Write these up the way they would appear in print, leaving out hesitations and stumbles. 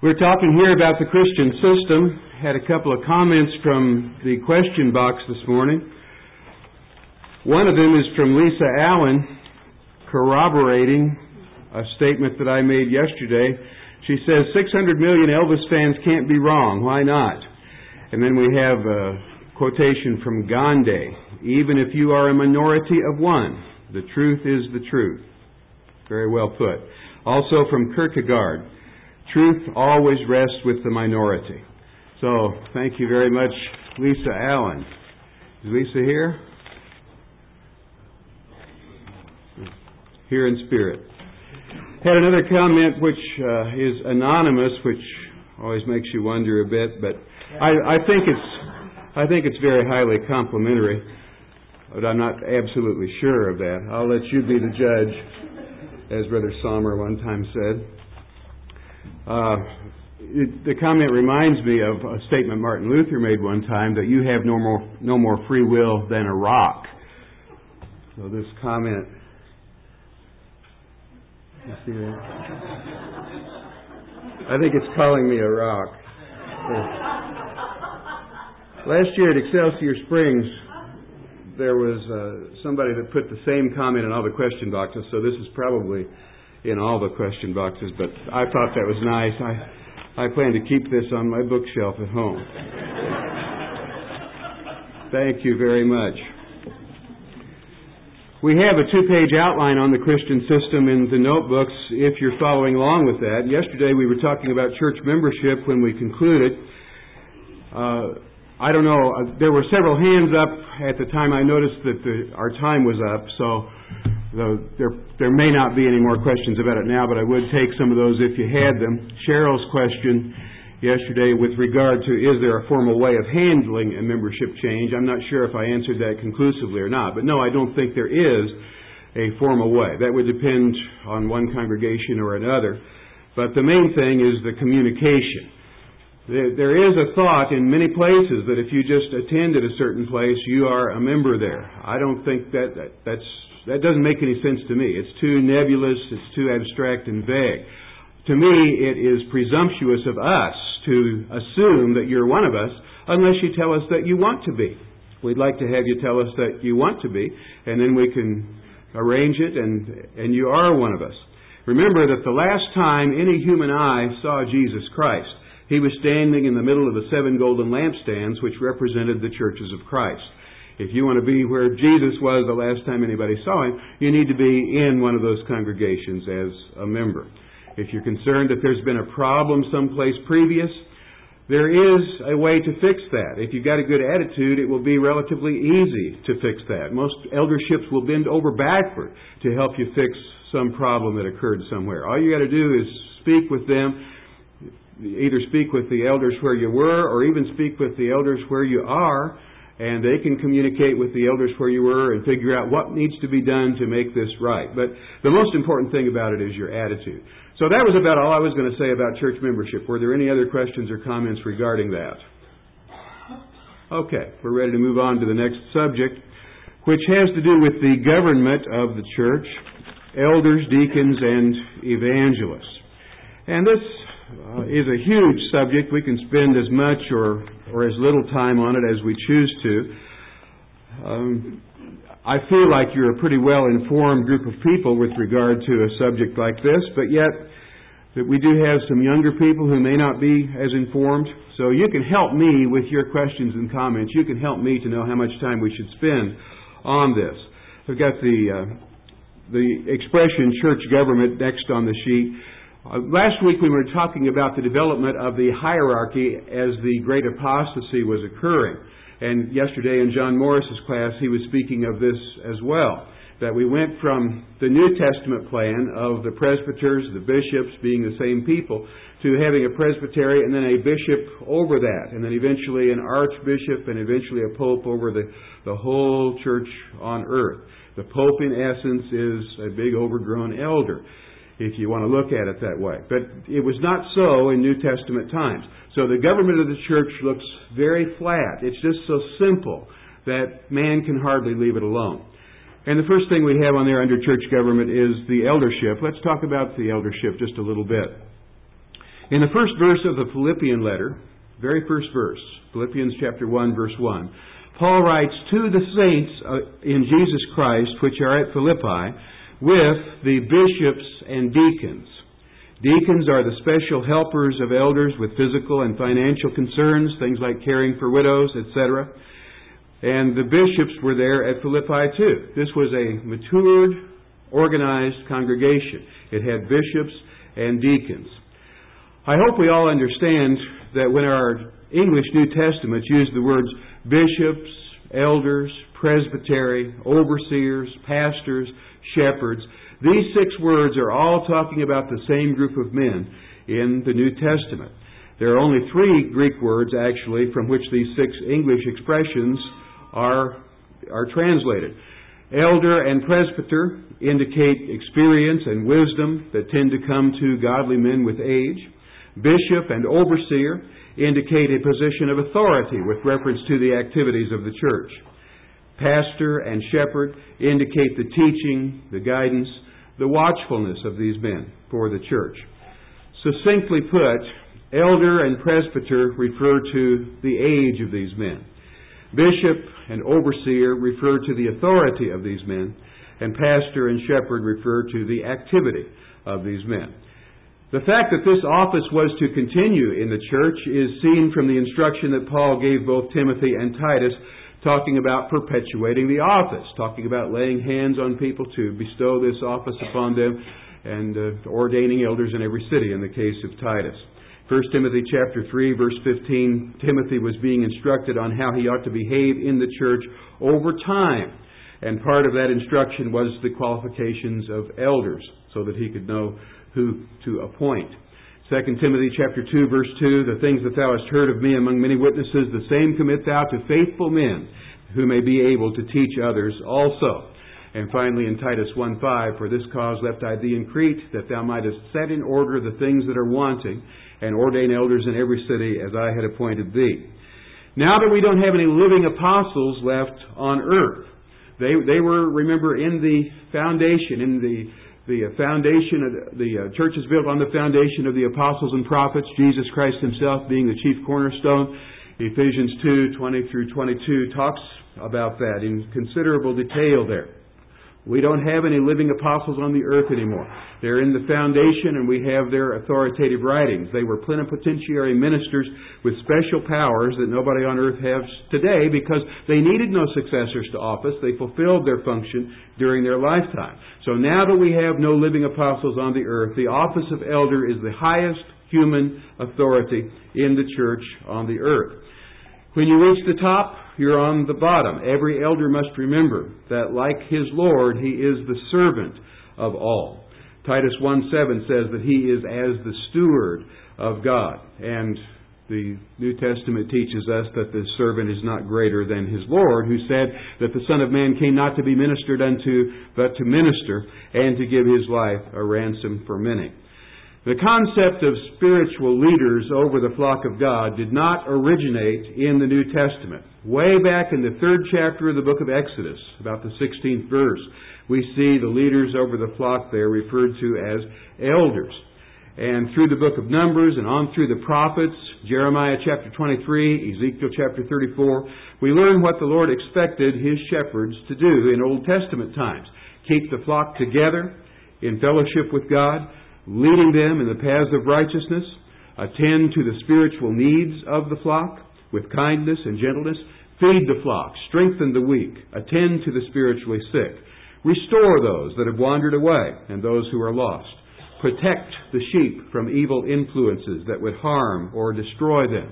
We're talking here about the Christian system. Had a couple of comments from the question box this morning. One of them is from Lisa Allen, corroborating a statement that I made yesterday. She says, 600 million Elvis fans can't be wrong. Why not? And then we have a quotation from Gandhi. Even if you are a minority of one, the truth is the truth. Very well put. Also from Kierkegaard. Truth always rests with the minority. So, thank you very much, Lisa Allen. Is Lisa here? Here in spirit. Had another comment which is anonymous, which always makes you wonder a bit, but I think it's very highly complimentary, but I'm not absolutely sure of that. I'll let you be the judge, as Brother Sommer one time said. The comment reminds me of a statement Martin Luther made one time, that you have no more free will than a rock. So this comment, you see that? I think it's calling me a rock. Last year at Excelsior Springs, there was somebody that put the same comment in all the question boxes, so this is probably in all the question boxes, but I thought that was nice. I plan to keep this on my bookshelf at home. Thank you very much. We have a 2-page outline on the Christian system in the notebooks if you're following along with that. Yesterday we were talking about church membership when we concluded. I don't know, there were several hands up at the time. I noticed that our time was up, so there may not be any more questions about it now, but I would take some of those if you had them. Cheryl's question yesterday with regard to, is there a formal way of handling a membership change? I'm not sure if I answered that conclusively or not, but no, I don't think there is a formal way. That would depend on one congregation or another. But the main thing is the communication. There is a thought in many places that if you just attend at a certain place, you are a member there. I don't think that doesn't make any sense to me. It's too nebulous, it's too abstract and vague. To me, it is presumptuous of us to assume that you're one of us unless you tell us that you want to be. We'd like to have you tell us that you want to be, and then we can arrange it, and you are one of us. Remember that the last time any human eye saw Jesus Christ, He was standing in the middle of the 7 golden lampstands, which represented the churches of Christ. If you want to be where Jesus was the last time anybody saw Him, you need to be in one of those congregations as a member. If you're concerned that there's been a problem someplace previous, there is a way to fix that. If you've got a good attitude, it will be relatively easy to fix that. Most elderships will bend over backward to help you fix some problem that occurred somewhere. All you got to do is speak with them. Either speak with the elders where you were, or even speak with the elders where you are, and they can communicate with the elders where you were and figure out what needs to be done to make this right. But the most important thing about it is your attitude. So that was about all I was going to say about church membership. Were there any other questions or comments regarding that? Okay, we're ready to move on to the next subject, which has to do with the government of the church, elders, deacons, and evangelists. And this is a huge subject. We can spend as much or as little time on it as we choose to. I feel like you're a pretty well-informed group of people with regard to a subject like this, but yet that we do have some younger people who may not be as informed. So you can help me with your questions and comments. You can help me to know how much time we should spend on this. We've got the expression church government next on the sheet. Last week we were talking about the development of the hierarchy as the great apostasy was occurring. And yesterday in John Morris's class he was speaking of this as well. That we went from the New Testament plan of the presbyters, the bishops being the same people, to having a presbytery and then a bishop over that. And then eventually an archbishop and eventually a pope over the whole church on earth. The pope in essence is a big overgrown elder, if you want to look at it that way. But it was not so in New Testament times. So the government of the church looks very flat. It's just so simple that man can hardly leave it alone. And the first thing we have on there under church government is the eldership. Let's talk about the eldership just a little bit. In the first verse of the Philippian letter, very first verse, Philippians chapter 1, verse 1, Paul writes, "To the saints in Jesus Christ, which are at Philippi, with the bishops and deacons." Deacons are the special helpers of elders with physical and financial concerns, things like caring for widows, etc. And the bishops were there at Philippi too. This was a matured, organized congregation. It had bishops and deacons. I hope we all understand that when our English New Testaments use the words bishops, elders, presbytery, overseers, pastors, shepherds, these 6 words are all talking about the same group of men in the New Testament. There are only 3 Greek words, actually, from which these 6 English expressions are translated. Elder and presbyter indicate experience and wisdom that tend to come to godly men with age. Bishop and overseer indicate a position of authority with reference to the activities of the church. Pastor and shepherd indicate the teaching, the guidance, the watchfulness of these men for the church. Succinctly put, elder and presbyter refer to the age of these men. Bishop and overseer refer to the authority of these men, and pastor and shepherd refer to the activity of these men. The fact that this office was to continue in the church is seen from the instruction that Paul gave both Timothy and Titus, talking about perpetuating the office, talking about laying hands on people to bestow this office upon them, and ordaining elders in every city in the case of Titus. 1 Timothy chapter 3, verse 15, Timothy was being instructed on how he ought to behave in the church over time. And part of that instruction was the qualifications of elders, so that he could know who to appoint. 2 Timothy chapter 2, verse 2, "The things that thou hast heard of me among many witnesses, the same commit thou to faithful men, who may be able to teach others also." And finally in Titus 1:5, "For this cause left I thee in Crete, that thou mightest set in order the things that are wanting, and ordain elders in every city, as I had appointed thee." Now that we don't have any living apostles left on earth, they were, remember, in the foundation, the foundation of the church is built on the foundation of the apostles and prophets, Jesus Christ Himself being the chief cornerstone. Ephesians 2:20 through 22 talks about that in considerable detail there. We don't have any living apostles on the earth anymore. They're in the foundation, and we have their authoritative writings. They were plenipotentiary ministers with special powers that nobody on earth has today, because they needed no successors to office. They fulfilled their function during their lifetime. So now that we have no living apostles on the earth, the office of elder is the highest human authority in the church on the earth. When you reach the top, you're on the bottom. Every elder must remember that, like his Lord, he is the servant of all. Titus 1:7 says that he is as the steward of God. And the New Testament teaches us that the servant is not greater than his Lord, who said that the Son of Man came not to be ministered unto, but to minister, and to give his life a ransom for many. The concept of spiritual leaders over the flock of God did not originate in the New Testament. Way back in the 3rd chapter of the book of Exodus, about the 16th verse, we see the leaders over the flock there referred to as elders. And through the book of Numbers and on through the prophets, Jeremiah chapter 23, Ezekiel chapter 34, we learn what the Lord expected His shepherds to do in Old Testament times. Keep the flock together in fellowship with God, leading them in the paths of righteousness, attend to the spiritual needs of the flock with kindness and gentleness, feed the flock, strengthen the weak, attend to the spiritually sick, restore those that have wandered away and those who are lost, protect the sheep from evil influences that would harm or destroy them,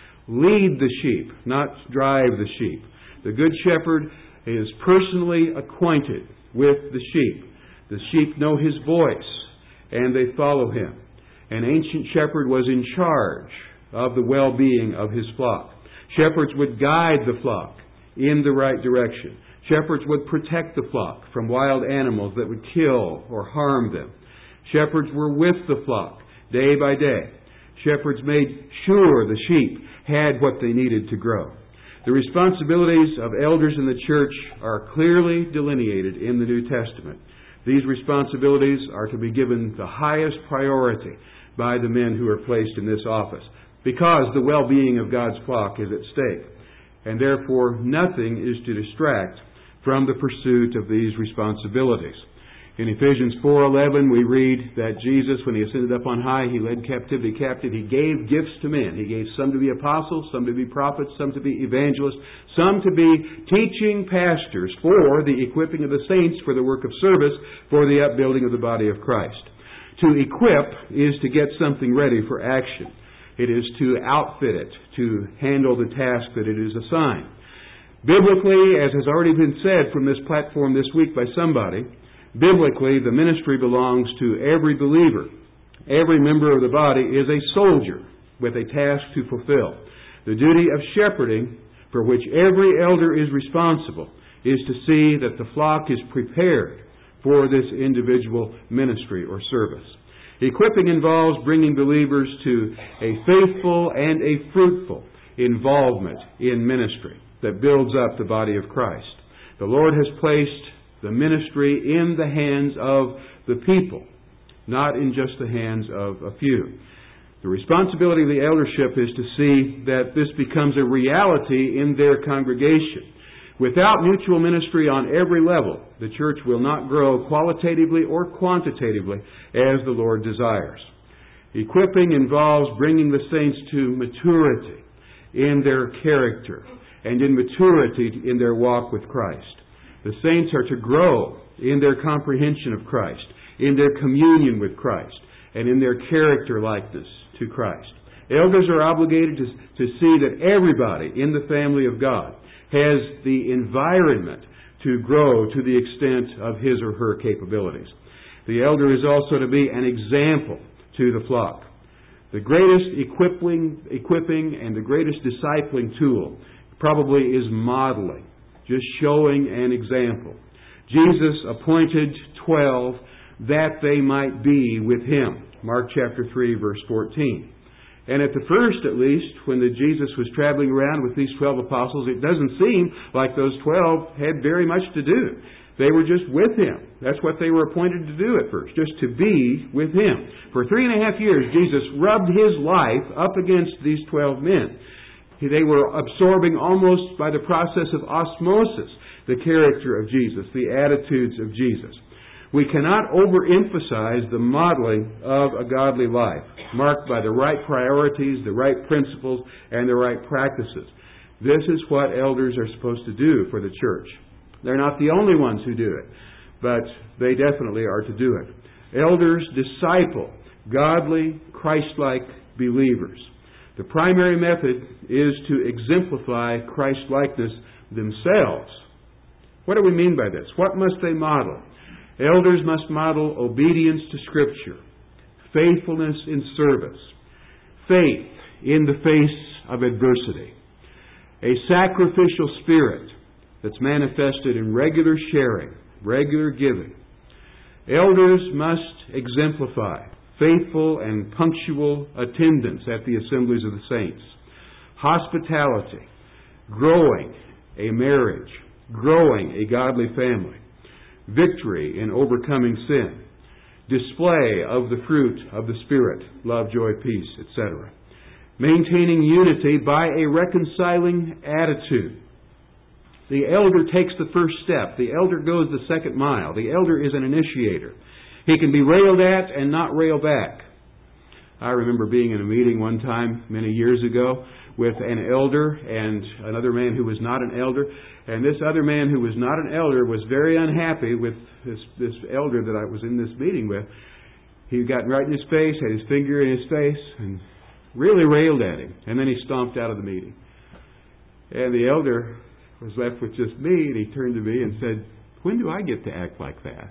lead the sheep, not drive the sheep. The Good Shepherd is personally acquainted with the sheep. The sheep know His voice, and they follow Him. An ancient shepherd was in charge of the well-being of his flock. Shepherds would guide the flock in the right direction. Shepherds would protect the flock from wild animals that would kill or harm them. Shepherds were with the flock day by day. Shepherds made sure the sheep had what they needed to grow. The responsibilities of elders in the church are clearly delineated in the New Testament. These responsibilities are to be given the highest priority. by the men who are placed in this office, because the well-being of God's flock is at stake. And therefore, nothing is to distract from the pursuit of these responsibilities. In Ephesians 4:11, we read that Jesus, when He ascended up on high, He led captivity captive. He gave gifts to men. He gave some to be apostles, some to be prophets, some to be evangelists, some to be teaching pastors for the equipping of the saints for the work of service, for the upbuilding of the body of Christ. To equip is to get something ready for action. It is to outfit it, to handle the task that it is assigned. Biblically, as has already been said from this platform this week by somebody, biblically, the ministry belongs to every believer. Every member of the body is a soldier with a task to fulfill. The duty of shepherding, for which every elder is responsible, is to see that the flock is prepared for this individual ministry or service. Equipping involves bringing believers to a faithful and a fruitful involvement in ministry that builds up the body of Christ. The Lord has placed the ministry in the hands of the people, not in just the hands of a few. The responsibility of the eldership is to see that this becomes a reality in their congregation. Without mutual ministry on every level, the church will not grow qualitatively or quantitatively as the Lord desires. Equipping involves bringing the saints to maturity in their character and in maturity in their walk with Christ. The saints are to grow in their comprehension of Christ, in their communion with Christ, and in their character likeness to Christ. Elders are obligated to see that everybody in the family of God has the environment to grow to the extent of his or her capabilities. The elder is also to be an example to the flock. The greatest equipping and the greatest discipling tool probably is modeling, just showing an example. Jesus appointed 12 that they might be with Him. Mark chapter 3, verse 14. And at the first, at least, when Jesus was traveling around with these 12 apostles, it doesn't seem like those 12 had very much to do. They were just with Him. That's what they were appointed to do at first, just to be with Him. For 3.5 years, Jesus rubbed His life up against these 12 men. They were absorbing almost by the process of osmosis the character of Jesus, the attitudes of Jesus. We cannot overemphasize the modeling of a godly life, marked by the right priorities, the right principles, and the right practices. This is what elders are supposed to do for the church. They're not the only ones who do it, but they definitely are to do it. Elders disciple godly, Christ-like believers. The primary method is to exemplify Christ-likeness themselves. What do we mean by this? What must they model? Elders must model obedience to Scripture, faithfulness in service, faith in the face of adversity, a sacrificial spirit that's manifested in regular sharing, regular giving. Elders must exemplify faithful and punctual attendance at the assemblies of the saints, hospitality, growing a marriage, growing a godly family, victory in overcoming sin, display of the fruit of the Spirit, love, joy, peace, etc. Maintaining unity by a reconciling attitude. The elder takes the first step. The elder goes the second mile. The elder is an initiator. He can be railed at and not rail back. I remember being in a meeting one time many years ago with an elder and another man who was not an elder. And this other man who was not an elder was very unhappy with this elder that I was in this meeting with. He had gotten right in his face, had his finger in his face, and really railed at him. And then he stomped out of the meeting. And the elder was left with just me, and he turned to me and said, "When do I get to act like that?"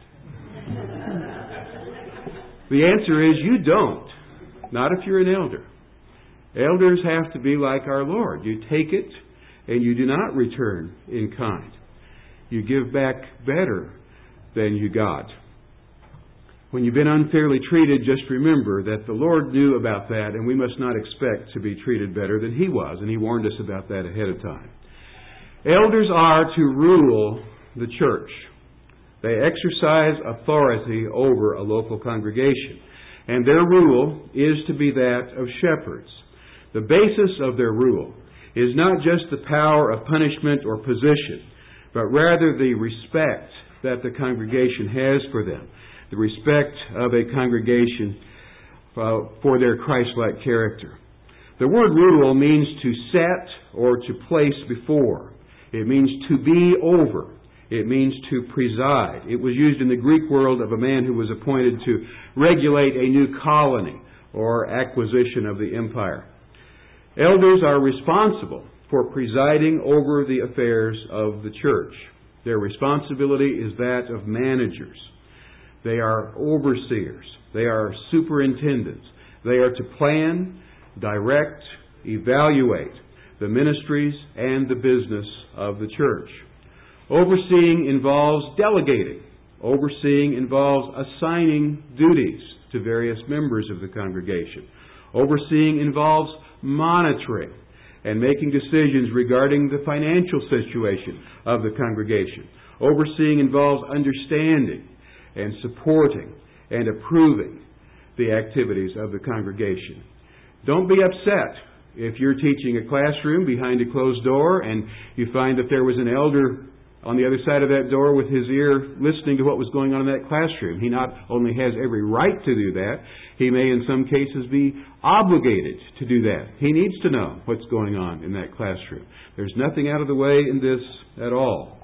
The answer is you don't. Not if you're an elder. Elders have to be like our Lord. You take it and you do not return in kind. You give back better than you got. When you've been unfairly treated, just remember that the Lord knew about that, and we must not expect to be treated better than He was, and He warned us about that ahead of time. Elders are to rule the church. They exercise authority over a local congregation. and their rule is to be that of shepherds. The basis of their rule is not just the power of punishment or position, but rather the respect that the congregation has for them, the respect of a congregation for their Christ-like character. The word rule means to set or to place before. It means to be over. It means to preside. It was used in the Greek world of a man who was appointed to regulate a new colony or acquisition of the empire. Elders are responsible for presiding over the affairs of the church. Their responsibility is that of managers. They are overseers. They are superintendents. They are to plan, direct, evaluate the ministries and the business of the church. Overseeing involves delegating. Overseeing involves assigning duties to various members of the congregation. Overseeing involves monitoring and making decisions regarding the financial situation of the congregation. Overseeing involves understanding and supporting and approving the activities of the congregation. Don't be upset if you're teaching a classroom behind a closed door and you find that there was an elder on the other side of that door with his ear listening to what was going on in that classroom. He not only has every right to do that, he may in some cases be obligated to do that. He needs to know what's going on in that classroom. There's nothing out of the way in this at all.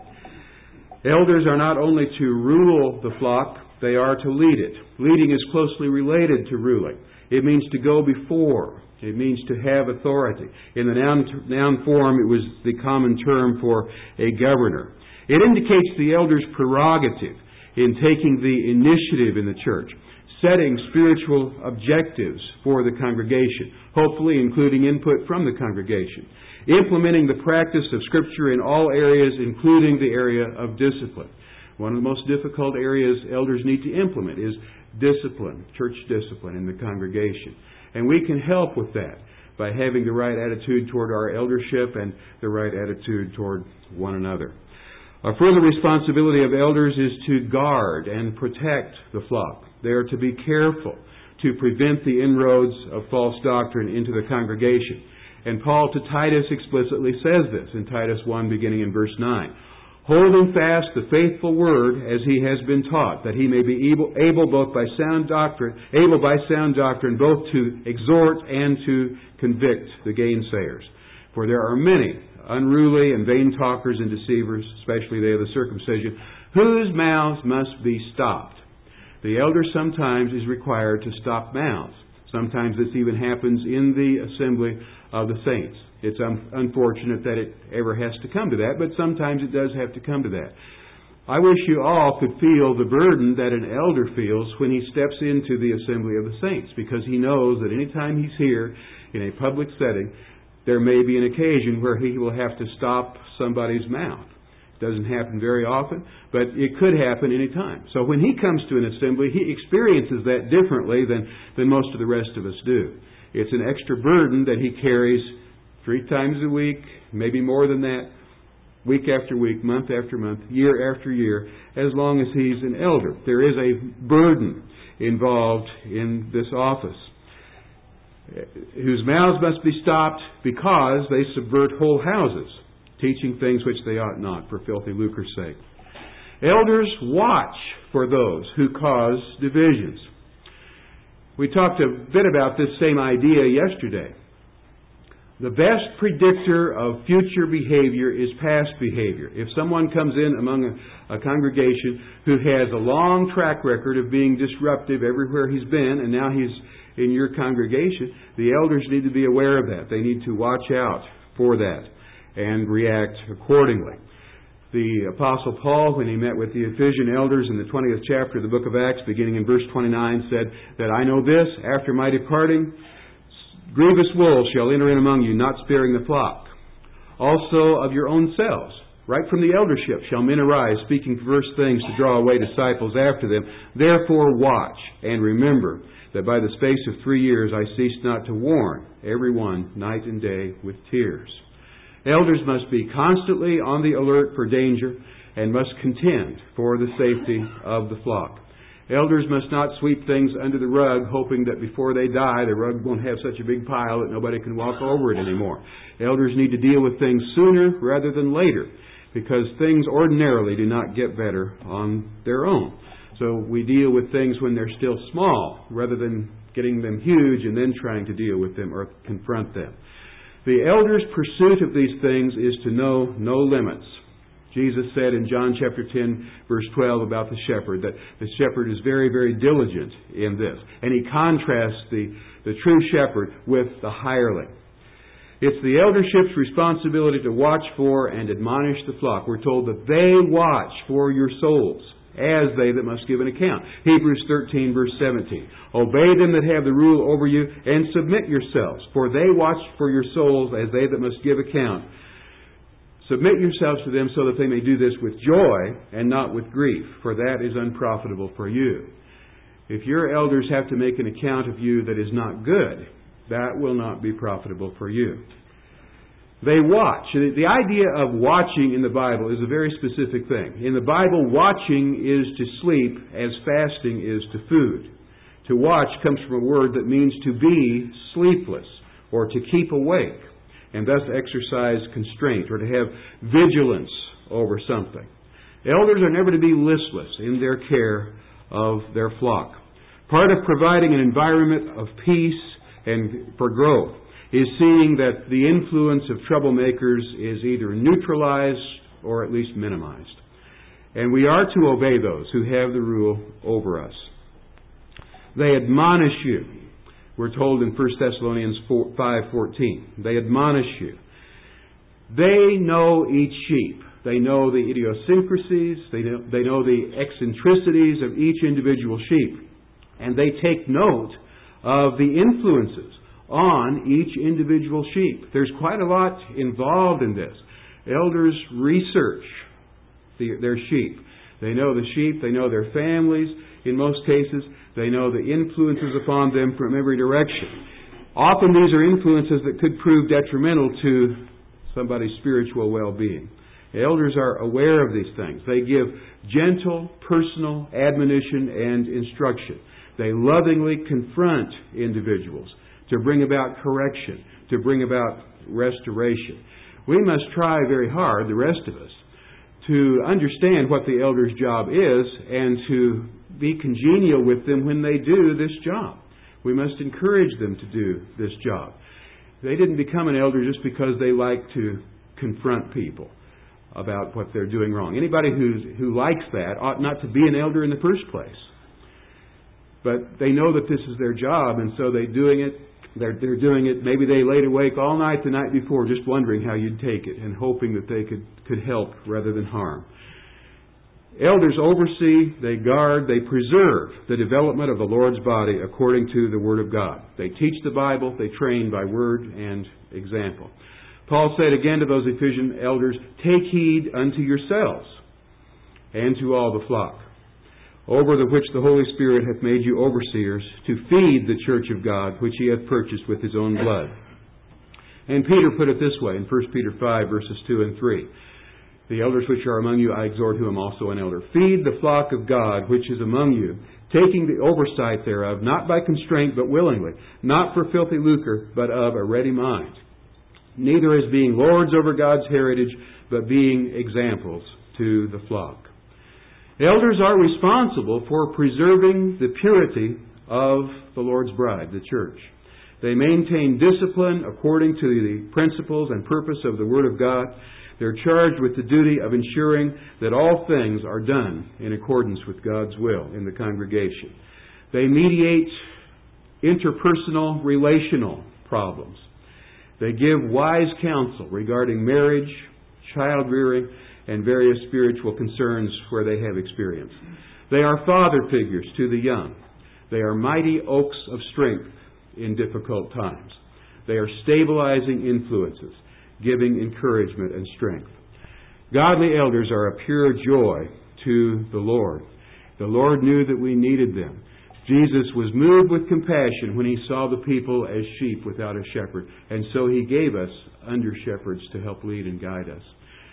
Elders are not only to rule the flock, they are to lead it. Leading is closely related to ruling. It means to go before. It means to have authority. In the noun form, it was the common term for a governor. It indicates the elder's prerogative in taking the initiative in the church, setting spiritual objectives for the congregation, hopefully including input from the congregation, implementing the practice of Scripture in all areas, including the area of discipline. One of the most difficult areas elders need to implement is discipline, church discipline in the congregation. And we can help with that by having the right attitude toward our eldership and the right attitude toward one another. A further responsibility of elders is to guard and protect the flock. They are to be careful to prevent the inroads of false doctrine into the congregation. And Paul to Titus explicitly says this in Titus 1 beginning in verse 9. Holding fast the faithful word as he has been taught, that he may be able by sound doctrine both to exhort and to convict the gainsayers. For there are many unruly and vain talkers and deceivers, especially they of the circumcision, whose mouths must be stopped. The elder sometimes is required to stop mouths. Sometimes this even happens in the assembly of the saints. It's unfortunate that it ever has to come to that, but sometimes it does have to come to that. I wish you all could feel the burden that an elder feels when he steps into the assembly of the saints, because he knows that any time he's here in a public setting, there may be an occasion where he will have to stop somebody's mouth. It doesn't happen very often, but it could happen any time. So when he comes to an assembly, he experiences that differently than most of the rest of us do. It's an extra burden that he carries 3 times a week, maybe more than that, week after week, month after month, year after year, as long as he's an elder. There is a burden involved in this office, whose mouths must be stopped because they subvert whole houses, teaching things which they ought not for filthy lucre's sake. Elders watch for those who cause divisions. We talked a bit about this same idea yesterday. The best predictor of future behavior is past behavior. If someone comes in among a congregation who has a long track record of being disruptive everywhere he's been, and now he's in your congregation, the elders need to be aware of that. They need to watch out for that and react accordingly. The Apostle Paul, when he met with the Ephesian elders in the 20th chapter of the book of Acts, beginning in verse 29, said that I know this, after my departing, grievous wolves shall enter in among you, not sparing the flock. Also of your own selves, right from the eldership, shall men arise, speaking perverse things to draw away disciples after them. Therefore watch, and remember that by the space of 3 years I ceased not to warn every one night and day with tears. Elders must be constantly on the alert for danger and must contend for the safety of the flock. Elders must not sweep things under the rug, hoping that before they die, the rug won't have such a big pile that nobody can walk over it anymore. Elders need to deal with things sooner rather than later, because things ordinarily do not get better on their own. So we deal with things when they're still small, rather than getting them huge and then trying to deal with them or confront them. The elder's pursuit of these things is to know no limits. Jesus said in John chapter 10, verse 12 about the shepherd, that the shepherd is very, very diligent in this. And he contrasts the true shepherd with the hireling. It's the eldership's responsibility to watch for and admonish the flock. We're told that they watch for your souls, as they that must give an account. Hebrews 13, verse 17. Obey them that have the rule over you, and submit yourselves, for they watch for your souls as they that must give account. Submit yourselves to them so that they may do this with joy and not with grief, for that is unprofitable for you. If your elders have to make an account of you that is not good, that will not be profitable for you. They watch. The idea of watching in the Bible is a very specific thing. In the Bible, watching is to sleep as fasting is to food. To watch comes from a word that means to be sleepless or to keep awake, and thus exercise constraint or to have vigilance over something. Elders are never to be listless in their care of their flock. Part of providing an environment of peace and for growth is seeing that the influence of troublemakers is either neutralized or at least minimized. And we are to obey those who have the rule over us. They admonish you. We're told in 1 Thessalonians 5:14. They admonish you. They know each sheep. They know the idiosyncrasies. They know the eccentricities of each individual sheep. And they take note of the influences on each individual sheep. There's quite a lot involved in this. Elders research their sheep. They know the sheep. They know their families. In most cases, they know the influences upon them from every direction. Often these are influences that could prove detrimental to somebody's spiritual well-being. Elders are aware of these things. They give gentle, personal admonition and instruction. They lovingly confront individuals to bring about correction, to bring about restoration. We must try very hard, the rest of us, to understand what the elder's job is and to be congenial with them when they do this job. We must encourage them to do this job. They didn't become an elder just because they like to confront people about what they're doing wrong. Anybody who likes that ought not to be an elder in the first place. But they know that this is their job, and so they're doing it. They're doing it. Maybe they laid awake all night the night before just wondering how you'd take it and hoping that they could help rather than harm. Elders oversee, they guard, they preserve the development of the Lord's body according to the Word of God. They teach the Bible, they train by word and example. Paul said again to those Ephesian elders, "Take heed unto yourselves and to all the flock, over the which the Holy Spirit hath made you overseers, to feed the church of God, which He hath purchased with His own blood." And Peter put it this way in 1 Peter 5, verses 2 and 3. "The elders which are among you, I exhort, who am also an elder. Feed the flock of God, which is among you, taking the oversight thereof, not by constraint, but willingly, not for filthy lucre, but of a ready mind. Neither as being lords over God's heritage, but being examples to the flock." Elders are responsible for preserving the purity of the Lord's bride, the church. They maintain discipline according to the principles and purpose of the Word of God. They're charged with the duty of ensuring that all things are done in accordance with God's will in the congregation. They mediate interpersonal, relational problems. They give wise counsel regarding marriage, child-rearing, and various spiritual concerns where they have experience. They are father figures to the young. They are mighty oaks of strength in difficult times. They are stabilizing influences, giving encouragement and strength. Godly elders are a pure joy to the Lord. The Lord knew that we needed them. Jesus was moved with compassion when He saw the people as sheep without a shepherd, and so He gave us under-shepherds to help lead and guide us.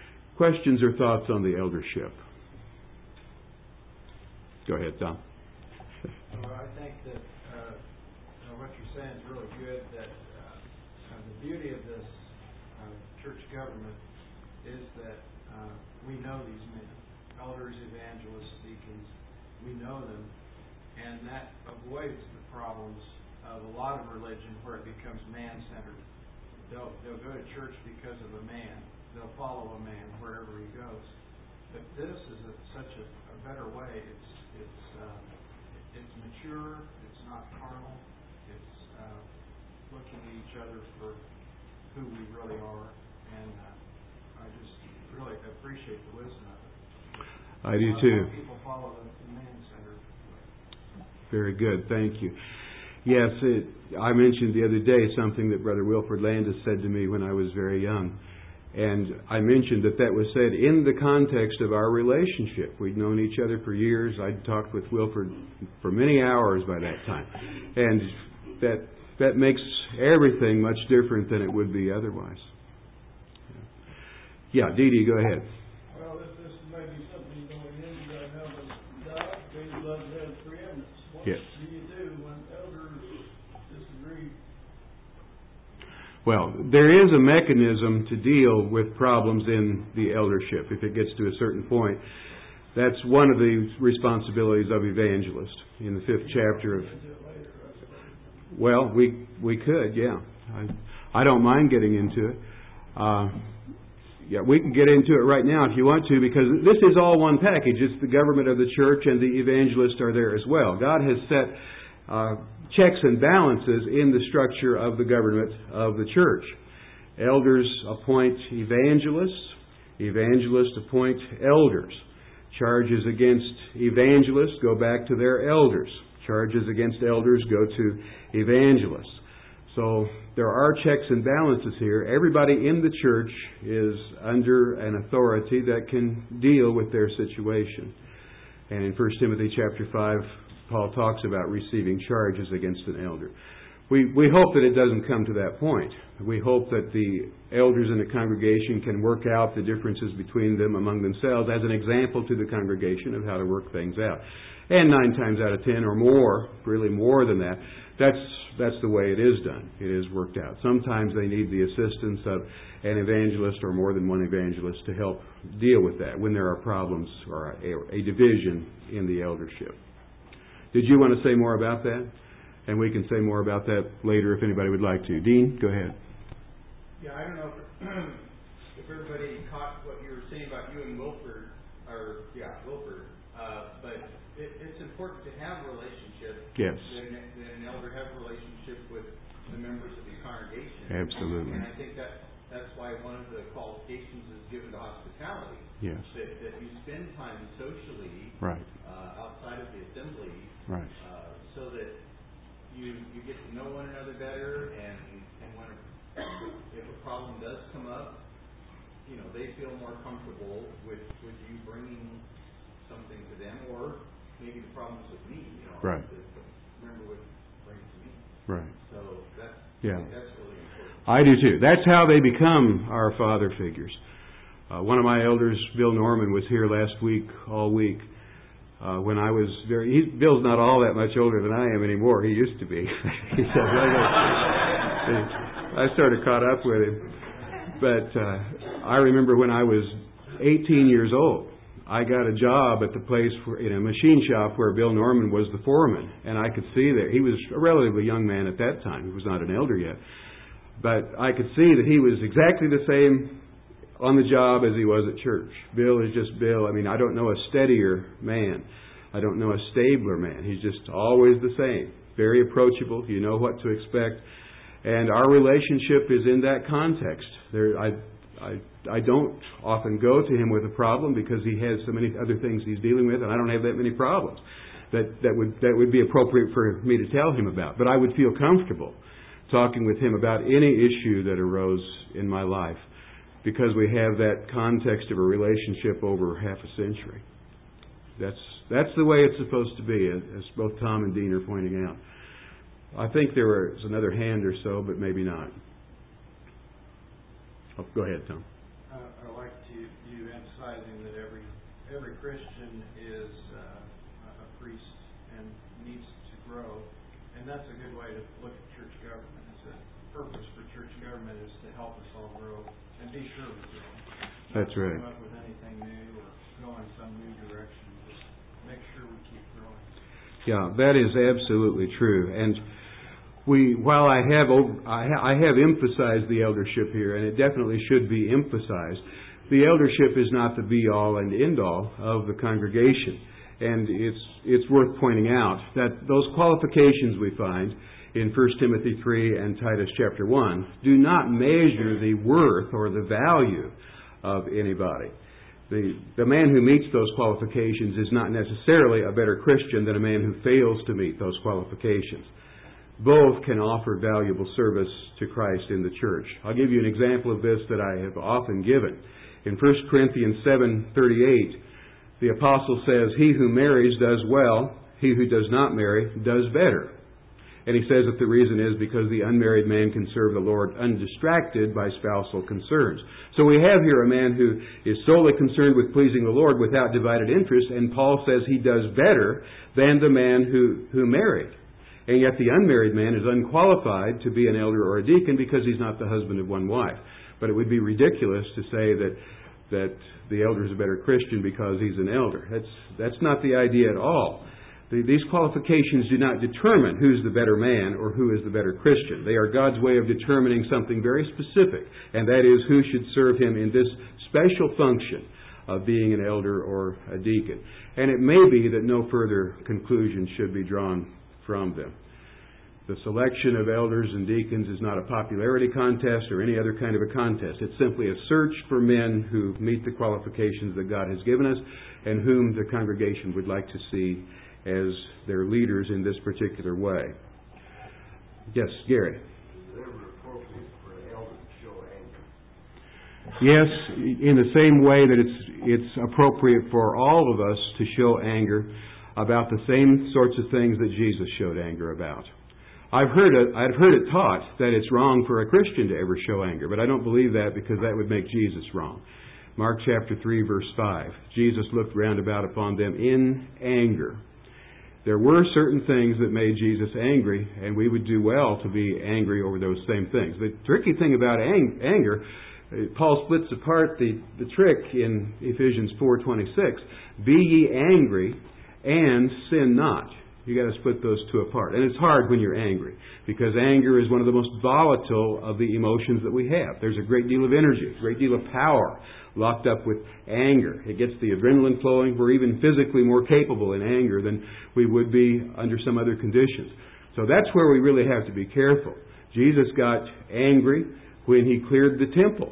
Questions or thoughts on the eldership? Go ahead, Tom. Well, I think that what you're saying is really good, that the beauty of this church government is that we know these men, elders, evangelists, deacons, we know them, and that avoids the problems of a lot of religion where it becomes man-centered. They'll go to church because of a man. They'll follow a man wherever he goes. But this is such a better way. It's mature. It's not carnal. It's looking at each other for who we really are. And I just really appreciate the wisdom of it. I do too. People follow the man-centered way. Very good. Thank you. Yes, I mentioned the other day something that Brother Wilford Landis said to me when I was very young. And I mentioned that was said in the context of our relationship. We'd known each other for years. I'd talked with Wilford for many hours by that time. And that makes everything much different than it would be otherwise. Yeah, Dee Dee, go ahead. Well, this may be something going into right now, but God, His love has preeminence. What yes. do you do when elders disagree? Well, there is a mechanism to deal with problems in the eldership. If it gets to a certain point, that's one of the responsibilities of evangelists in the 5th chapter of. Well, we could, yeah. I don't mind getting into it. Yeah, we can get into it right now if you want to, because this is all one package. It's the government of the church, and the evangelists are there as well. God has set checks and balances in the structure of the government of the church. Elders appoint evangelists. Evangelists appoint elders. Charges against evangelists go back to their elders. Charges against elders go to evangelists. So there are checks and balances here. Everybody in the church is under an authority that can deal with their situation. And in 1 Timothy chapter 5, Paul talks about receiving charges against an elder. We hope that it doesn't come to that point. We hope that the elders in the congregation can work out the differences between them among themselves as an example to the congregation of how to work things out. And 9 times out of 10 or more, really more than that, that's the way it is done. It is worked out. Sometimes they need the assistance of an evangelist or more than one evangelist to help deal with that when there are problems or a division in the eldership. Did you want to say more about that? And we can say more about that later if anybody would like to. Dean, go ahead. Yeah, I don't know if everybody caught what you were saying about you and Wilford, Wilford. But it's important to have a relationship. Yes. That an elder have a relationship with the members of the congregation. Absolutely. And I think that's why one of the qualifications is given to hospitality. Yes. That you spend time socially. Right. Outside of the assembly. Right. So that you get to know one another better, and when if a problem does come up, they feel more comfortable with you bringing something to them, or maybe the problem's with me. Right. Remember what brings to me. Right. So that's yeah. That's really important. I do too. That's how they become our father figures. One of my elders, Bill Norman, was here last week, all week. When I was Bill's not all that much older than I am anymore. He used to be. I sort of caught up with him. But I remember when I was 18 years old, I got a job at the place in a machine shop where Bill Norman was the foreman. And I could see that he was a relatively young man at that time. He was not an elder yet. But I could see that he was exactly the same on the job as he was at church. Bill is just Bill. I mean, I don't know a steadier man. I don't know a stabler man. He's just always the same. Very approachable. You know what to expect. And our relationship is in that context. I don't often go to him with a problem because he has so many other things he's dealing with, and I don't have that many problems that would be appropriate for me to tell him about. But I would feel comfortable talking with him about any issue that arose in my life, because we have that context of a relationship over half a century. That's the way it's supposed to be, as both Tom and Dean are pointing out. I think there was another hand or so, but maybe not. Oh, go ahead, Tom. I like you emphasizing that every Christian is a priest and needs to grow. And that's a good way to look at church government. It's a purpose for church government is to help us all grow and be sure we grow. That's right. Not come up with anything new or go in some new direction. Just make sure we keep growing. Yeah, that is absolutely true. And while I have emphasized the eldership here, and it definitely should be emphasized, the eldership is not the be-all and end-all of the congregation. And it's worth pointing out that those qualifications we find in 1 Timothy 3 and Titus chapter 1 do not measure the worth or the value of anybody. The man who meets those qualifications is not necessarily a better Christian than a man who fails to meet those qualifications. Both can offer valuable service to Christ in the church. I'll give you an example of this that I have often given. In 1 Corinthians 7:38, the apostle says, "He who marries does well, he who does not marry does better." And he says that the reason is because the unmarried man can serve the Lord undistracted by spousal concerns. So we have here a man who is solely concerned with pleasing the Lord without divided interest, and Paul says he does better than the man who married. And yet the unmarried man is unqualified to be an elder or a deacon because he's not the husband of one wife. But it would be ridiculous to say that the elder is a better Christian because he's an elder. That's not the idea at all. These qualifications do not determine who's the better man or who is the better Christian. They are God's way of determining something very specific, and that is who should serve Him in this special function of being an elder or a deacon. And it may be that no further conclusion should be drawn from them. The selection of elders and deacons is not a popularity contest or any other kind of a contest. It's simply a search for men who meet the qualifications that God has given us and whom the congregation would like to see as their leaders in this particular way. Yes, Gary. Is it ever appropriate for an elder to show anger? Yes, in the same way that it's appropriate for all of us to show anger about the same sorts of things that Jesus showed anger about. I've heard it taught that it's wrong for a Christian to ever show anger, but I don't believe that because that would make Jesus wrong. Mark chapter 3, verse 5. Jesus looked round about upon them in anger. There were certain things that made Jesus angry, and we would do well to be angry over those same things. The tricky thing about anger, Paul splits apart the trick in Ephesians 4:26. Be ye angry and sin not. You got to split those two apart. And it's hard when you're angry, because anger is one of the most volatile of the emotions that we have. There's a great deal of energy, a great deal of power locked up with anger. It gets the adrenaline flowing. We're even physically more capable in anger than we would be under some other conditions. So that's where we really have to be careful. Jesus got angry when He cleared the temple.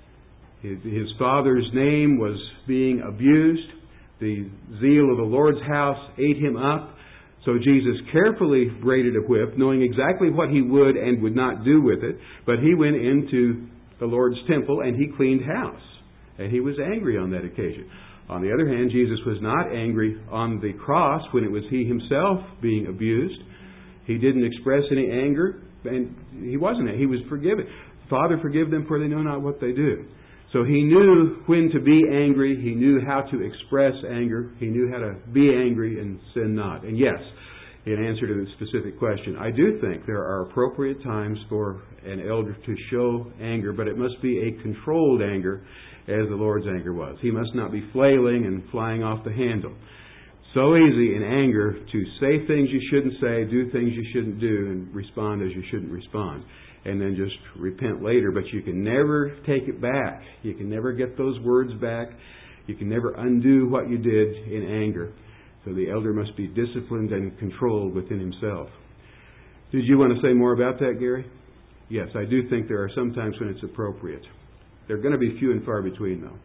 His Father's name was being abused. The zeal of the Lord's house ate Him up. So Jesus carefully braided a whip, knowing exactly what He would and would not do with it. But He went into the Lord's temple and He cleaned house. And He was angry on that occasion. On the other hand, Jesus was not angry on the cross when it was He Himself being abused. He didn't express any anger, and He wasn't. He was forgiven. Father, forgive them, for they know not what they do. So He knew when to be angry. He knew how to express anger. He knew how to be angry and sin not. And yes, in answer to the specific question, I do think there are appropriate times for an elder to show anger, but it must be a controlled anger, as the Lord's anger was. He must not be flailing and flying off the handle. So easy in anger to say things you shouldn't say, do things you shouldn't do, and respond as you shouldn't respond, and then just repent later. But you can never take it back. You can never get those words back. You can never undo what you did in anger. So the elder must be disciplined and controlled within himself. Did you want to say more about that, Gary? Yes, I do think there are some times when it's appropriate. They're going to be few and far between, though.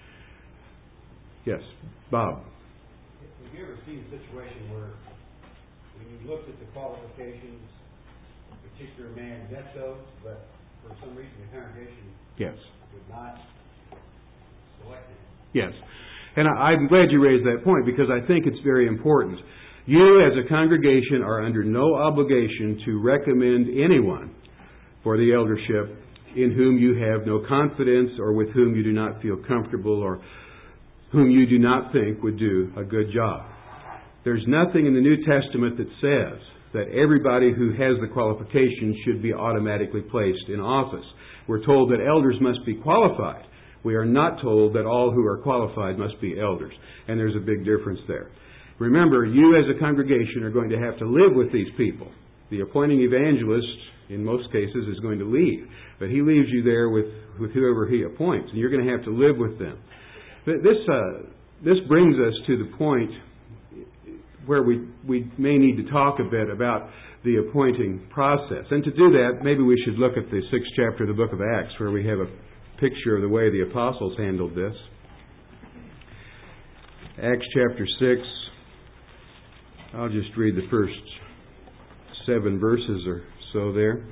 Yes, Bob. Have you ever seen a situation where when you looked at the qualifications, a particular man met those, but for some reason the congregation would not select him? Yes. And I'm glad you raised that point, because I think it's very important. You as a congregation are under no obligation to recommend anyone for the eldership in whom you have no confidence or with whom you do not feel comfortable or whom you do not think would do a good job. There's nothing in the New Testament that says that everybody who has the qualifications should be automatically placed in office. We're told that elders must be qualified. We are not told that all who are qualified must be elders. And there's a big difference there. Remember, you as a congregation are going to have to live with these people. The appointing evangelist, in most cases, is going to leave. But he leaves you there with whoever he appoints. And you're going to have to live with them. But this brings us to the point where we may need to talk a bit about the appointing process. And to do that, maybe we should look at the 6th chapter of the book of Acts, where we have a picture of the way the apostles handled this. Acts chapter 6. I'll just read the first 7 verses or so there.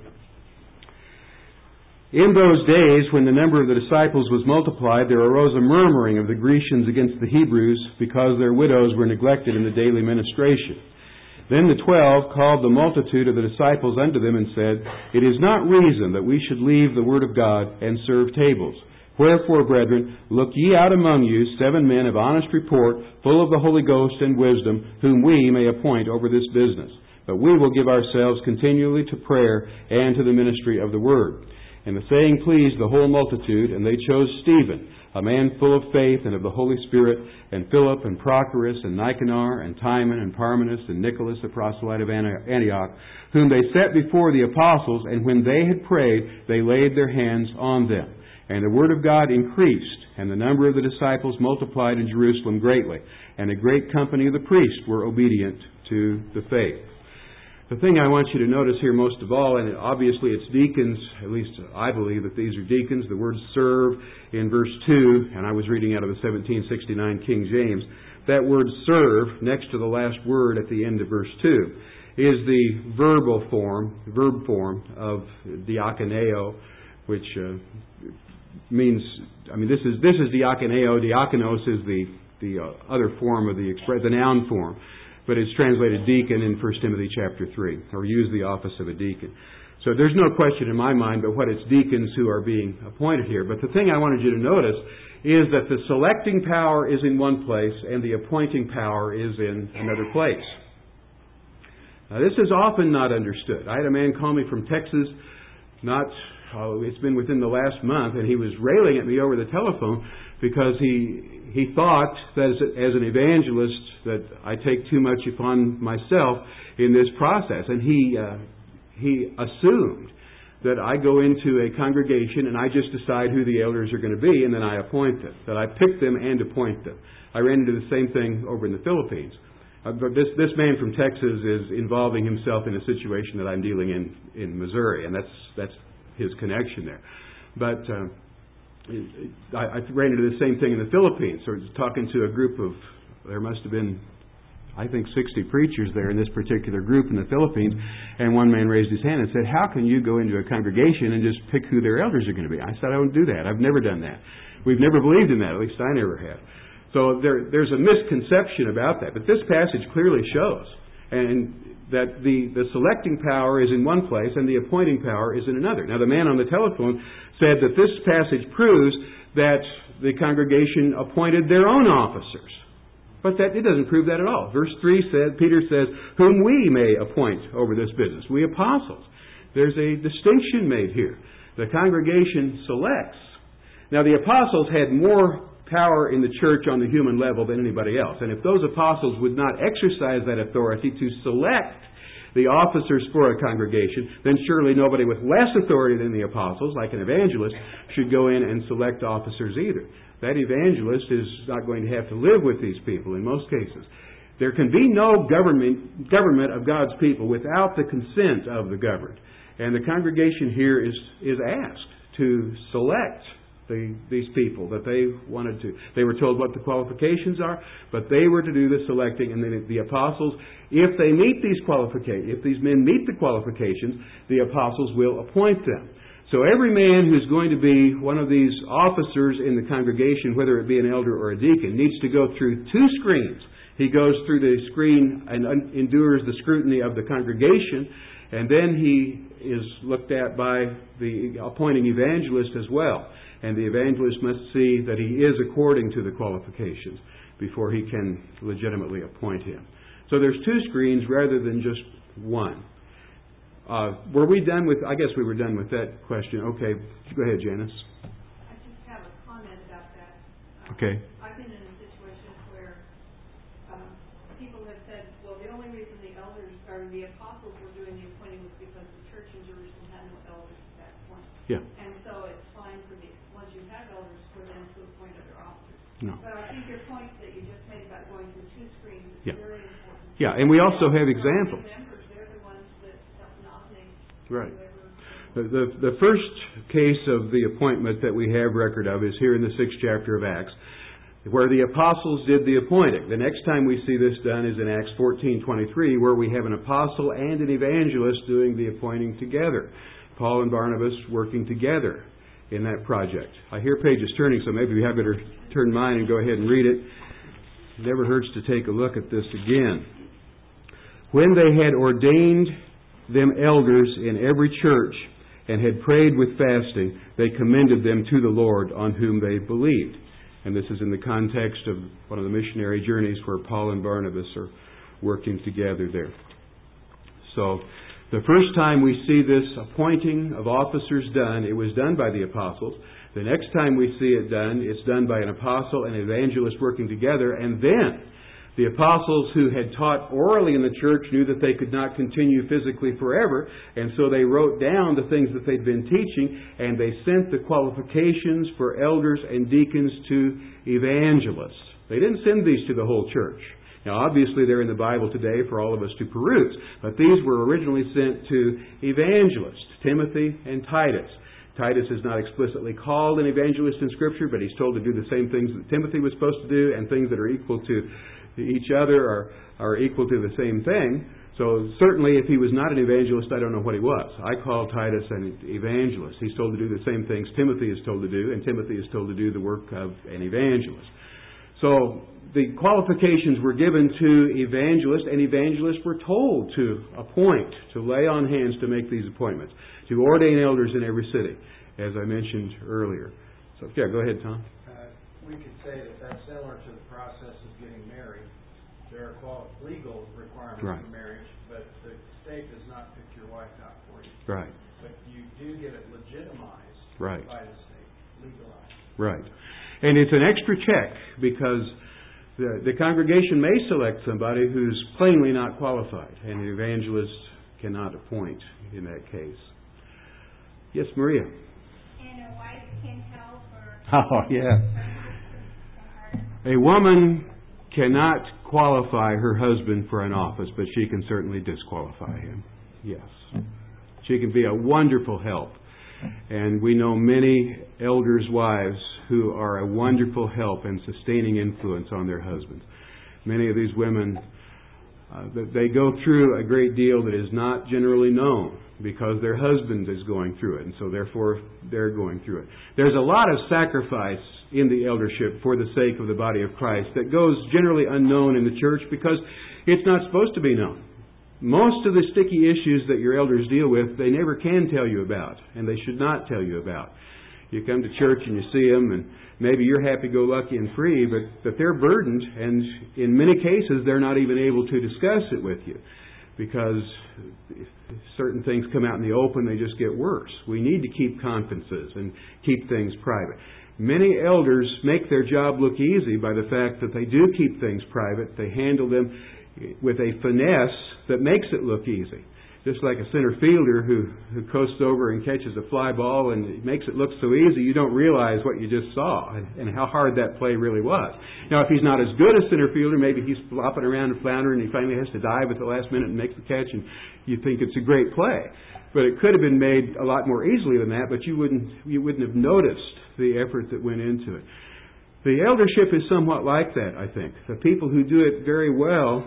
In those days, when the number of the disciples was multiplied, there arose a murmuring of the Grecians against the Hebrews, because their widows were neglected in the daily ministration. Then the 12 called the multitude of the disciples unto them, and said, It is not reason that we should leave the word of God, and serve tables. Wherefore, brethren, look ye out among you 7 men of honest report, full of the Holy Ghost and wisdom, whom we may appoint over this business. But we will give ourselves continually to prayer, and to the ministry of the word. And the saying pleased the whole multitude, and they chose Stephen, a man full of faith and of the Holy Spirit, and Philip, and Prochorus, and Nicanor, and Timon, and Parmenas, and Nicholas, the proselyte of Antioch, whom they set before the apostles, and when they had prayed, they laid their hands on them. And the word of God increased, and the number of the disciples multiplied in Jerusalem greatly, and a great company of the priests were obedient to the faith. The thing I want you to notice here most of all, and obviously it's deacons, at least I believe that these are deacons, the word serve in verse 2, and I was reading out of the 1769 King James, that word serve, next to the last word at the end of verse 2, is the verb form of diakoneo, which means, this is diakoneo. Diakonos is the other form of the noun form. But it's translated deacon in 1 Timothy chapter 3, or use the office of a deacon. So there's no question in my mind but what it's deacons who are being appointed here. But the thing I wanted you to notice is that the selecting power is in one place and the appointing power is in another place. Now, this is often not understood. I had a man call me from Texas, it's been within the last month, and he was railing at me over the telephone because he thought that as an evangelist that I take too much upon myself in this process. And he assumed that I go into a congregation and I just decide who the elders are going to be and then I appoint them, that I pick them and appoint them. I ran into the same thing over in the Philippines. But this man from Texas is involving himself in a situation that I'm dealing in Missouri, and that's his connection there. But I ran into the same thing in the Philippines. So I was talking to a group of, there must have been, I think, 60 preachers there in this particular group in the Philippines. And one man raised his hand and said, how can you go into a congregation and just pick who their elders are going to be? I said, I don't do that. I've never done that. We've never believed in that. At least I never have. So there's a misconception about that. But this passage clearly shows that the selecting power is in one place and the appointing power is in another. Now, the man on the telephone said that this passage proves that the congregation appointed their own officers. But it doesn't prove that at all. Verse 3 said, Peter says, whom we may appoint over this business. We apostles. There's a distinction made here. The congregation selects. Now, the apostles had more power in the church on the human level than anybody else. And if those apostles would not exercise that authority to select the officers for a congregation, then surely nobody with less authority than the apostles, like an evangelist, should go in and select officers either. That evangelist is not going to have to live with these people in most cases. There can be no government of God's people without the consent of the governed. And the congregation here is asked to select these people that they wanted to. They were told what the qualifications are, but they were to do the selecting. And then the apostles, if they meet these qualifications, if these men meet the qualifications, the apostles will appoint them. So every man who's going to be one of these officers in the congregation, whether it be an elder or a deacon, needs to go through 2 screens. He goes through the screen and endures the scrutiny of the congregation, and then he is looked at by the appointing evangelist as well. And the evangelist must see that he is according to the qualifications before he can legitimately appoint him. So there's 2 screens rather than just one. Were we done with, I guess we were done with that question. Okay, go ahead, Janice. I just have a comment about that. Okay. I've been in a situation where people have said, well, the only reason the elders or the apostles were doing the appointing was because the church in Jerusalem had no elders at that point. Yeah. And so it's fine for once you have elders, for them to appoint other officers. No. But I think your point that you just made about going through 2 screens is very important. Yeah, and we also have examples. Members, they're the ones that help nominate. Right. Whoever. The first case of the appointment that we have record of is here in the 6th chapter of Acts, where the apostles did the appointing. The next time we see this done is in Acts 14:23, where we have an apostle and an evangelist doing the appointing together. Paul and Barnabas working together in that project. I hear pages turning, so maybe we had better turn mine and go ahead and read it. It never hurts to take a look at this again. When they had ordained them elders in every church and had prayed with fasting, they commended them to the Lord on whom they believed. And this is in the context of one of the missionary journeys where Paul and Barnabas are working together there. So, the first time we see this appointing of officers done, it was done by the apostles. The next time we see it done, it's done by an apostle and an evangelist working together. And then, the apostles who had taught orally in the church knew that they could not continue physically forever, and so they wrote down the things that they'd been teaching, and they sent the qualifications for elders and deacons to evangelists. They didn't send these to the whole church. Now, obviously, they're in the Bible today for all of us to peruse, but these were originally sent to evangelists, Timothy and Titus. Titus is not explicitly called an evangelist in Scripture, but he's told to do the same things that Timothy was supposed to do, and things that are equal to each other are equal to the same thing. So certainly if he was not an evangelist, I don't know what he was. I call Titus an evangelist. He's told to do the same things Timothy is told to do, and Timothy is told to do the work of an evangelist. So the qualifications were given to evangelists, and evangelists were told to appoint, to lay on hands to make these appointments, to ordain elders in every city, as I mentioned earlier. So, yeah, go ahead, Tom. We could say that that's similar to the process of getting married. There are legal requirements Right. for marriage, but the state does not pick your wife out for you. Right. But you do get it legitimized Right. by the state, legalized. Right. And it's an extra check because the congregation may select somebody who's plainly not qualified, and the evangelist cannot appoint in that case. Yes, Maria. And a wife can help her. Oh, yeah. A woman cannot qualify her husband for an office, but she can certainly disqualify him. Yes. She can be a wonderful help. And we know many elders' wives who are a wonderful help and sustaining influence on their husbands. Many of these women, they go through a great deal that is not generally known because their husband is going through it, and so therefore they're going through it. There's a lot of sacrifice in the eldership for the sake of the body of Christ that goes generally unknown in the church because it's not supposed to be known. Most of the sticky issues that your elders deal with, they never can tell you about, and they should not tell you about. You come to church and you see them, and maybe you're happy-go-lucky and free, but they're burdened, and in many cases they're not even able to discuss it with you because if certain things come out in the open, they just get worse. We need to keep confidences and keep things private. Many elders make their job look easy by the fact that they do keep things private. They handle them with a finesse that makes it look easy. Just like a center fielder who coasts over and catches a fly ball and it makes it look so easy, you don't realize what you just saw and how hard that play really was. Now, if he's not as good a center fielder, maybe he's flopping around and floundering and he finally has to dive at the last minute and make the catch and you think it's a great play. But it could have been made a lot more easily than that, but you wouldn't have noticed the effort that went into it. The eldership is somewhat like that, I think. The people who do it very well,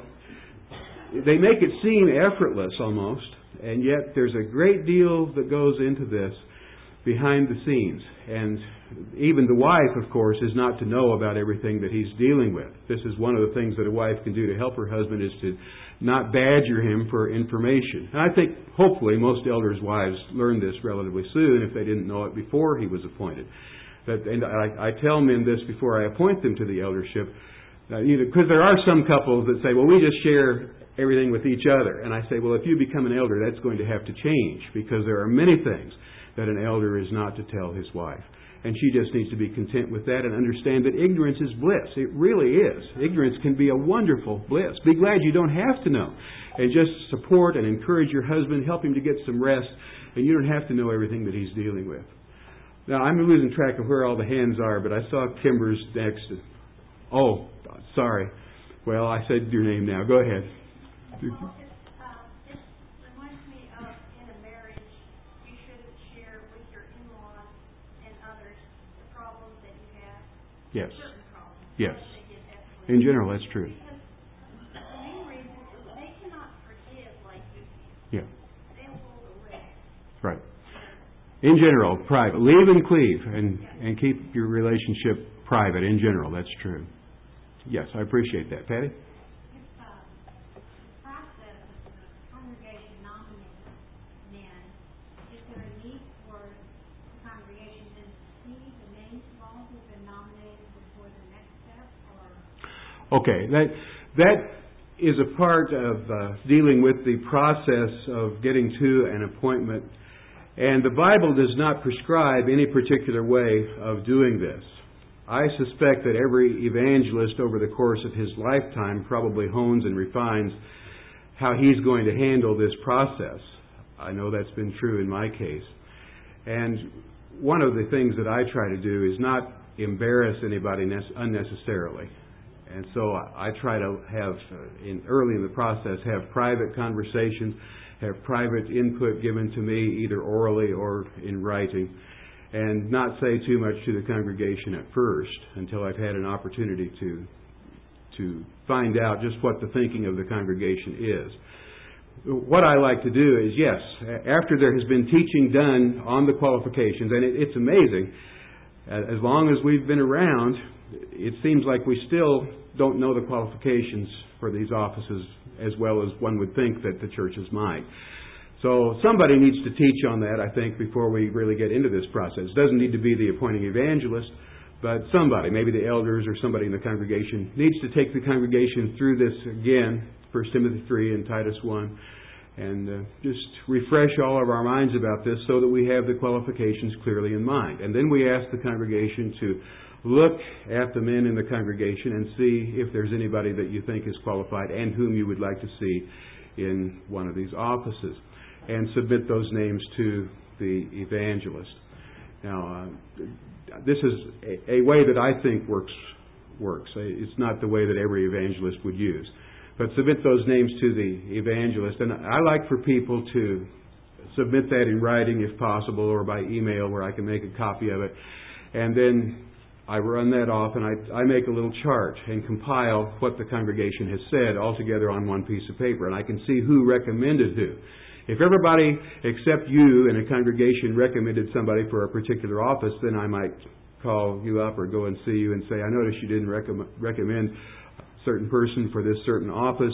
they make it seem effortless almost, and yet there's a great deal that goes into this behind the scenes. And even the wife, of course, is not to know about everything that he's dealing with. This is one of the things that a wife can do to help her husband is to not badger him for information. And I think, hopefully, most elders' wives learn this relatively soon if they didn't know it before he was appointed. And I tell men this before I appoint them to the eldership, Because there are some couples that say, well, we just share everything with each other. And I say, well, if you become an elder, that's going to have to change, because there are many things that an elder is not to tell his wife. And she just needs to be content with that and understand that ignorance is bliss. It really is. Ignorance can be a wonderful bliss. Be glad you don't have to know. And just support and encourage your husband, help him to get some rest, and you don't have to know everything that he's dealing with. Now, I'm losing track of where all the hands are, but I saw Kimber's next. Oh, sorry. Well, I said your name now. Go ahead. Well, it reminds me of, in a marriage, you shouldn't share with your in-laws and others the problems that you have. Yes. Certain problems. Yes. They get escalated. In general, that's true. Because the main reason is they cannot forgive like you can. Yeah. They hold a list. Right. In general, private. Leave and cleave, and keep your relationship private. In general, that's true. Yes, I appreciate that. Patty? Okay, that is a part of dealing with the process of getting to an appointment. And the Bible does not prescribe any particular way of doing this. I suspect that every evangelist over the course of his lifetime probably hones and refines how he's going to handle this process. I know that's been true in my case. And one of the things that I try to do is not embarrass anybody unnecessarily. And so I try to have, early in the process, have private conversations, have private input given to me either orally or in writing, and not say too much to the congregation at first until I've had an opportunity to find out just what the thinking of the congregation is. What I like to do is, yes, after there has been teaching done on the qualifications, and it's amazing, as long as we've been around, it seems like we still don't know the qualifications for these offices as well as one would think that the churches might. So somebody needs to teach on that, I think, before we really get into this process. It doesn't need to be the appointing evangelist, but somebody, maybe the elders or somebody in the congregation, needs to take the congregation through this again, 1 Timothy 3 and Titus 1, and just refresh all of our minds about this so that we have the qualifications clearly in mind. And then we ask the congregation to look at the men in the congregation and see if there's anybody that you think is qualified and whom you would like to see in one of these offices, and submit those names to the evangelist. Now, this is a way that I think works. It's not the way that every evangelist would use. But submit those names to the evangelist. And I like for people to submit that in writing if possible, or by email where I can make a copy of it. And then I run that off and I make a little chart and compile what the congregation has said all together on one piece of paper. And I can see who recommended who. If everybody except you in a congregation recommended somebody for a particular office, then I might call you up or go and see you and say, I noticed you didn't recommend a certain person for this certain office.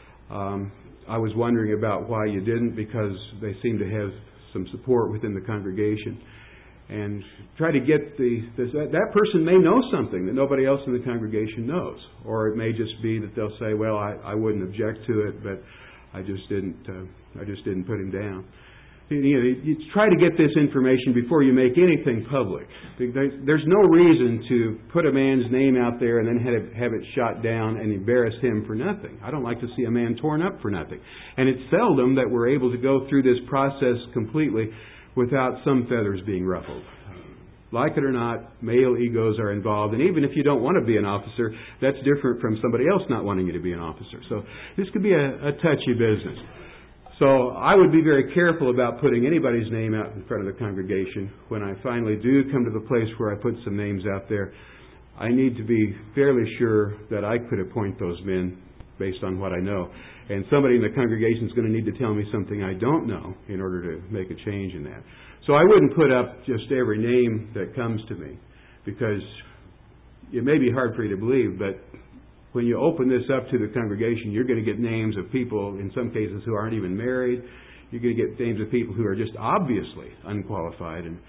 I was wondering about why you didn't, because they seem to have some support within the congregation. And try to get that person may know something that nobody else in the congregation knows. Or it may just be that they'll say, well, I wouldn't object to it, but I just didn't put him down. You try to get this information before you make anything public. There's no reason to put a man's name out there and then have it shot down and embarrass him for nothing. I don't like to see a man torn up for nothing. And it's seldom that we're able to go through this process completely without some feathers being ruffled. Like it or not, male egos are involved. And even if you don't want to be an officer, that's different from somebody else not wanting you to be an officer. So this could be a touchy business. So I would be very careful about putting anybody's name out in front of the congregation. When I finally do come to the place where I put some names out there, I need to be fairly sure that I could appoint those men based on what I know. And somebody in the congregation is going to need to tell me something I don't know in order to make a change in that. So I wouldn't put up just every name that comes to me, because it may be hard for you to believe, but when you open this up to the congregation, you're going to get names of people, in some cases, who aren't even married. You're going to get names of people who are just obviously unqualified. And